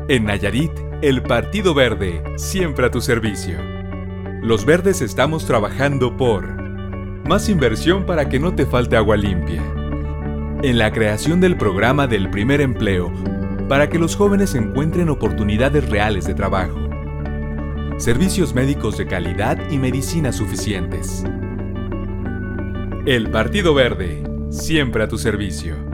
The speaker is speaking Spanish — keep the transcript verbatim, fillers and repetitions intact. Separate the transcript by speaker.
Speaker 1: En Nayarit, el Partido Verde, siempre a tu servicio. Los verdes estamos trabajando por más inversión para que no te falte agua limpia. En la creación del programa del primer empleo, para que los jóvenes encuentren oportunidades reales de trabajo. Servicios médicos de calidad y medicinas suficientes. El Partido Verde, siempre a tu servicio.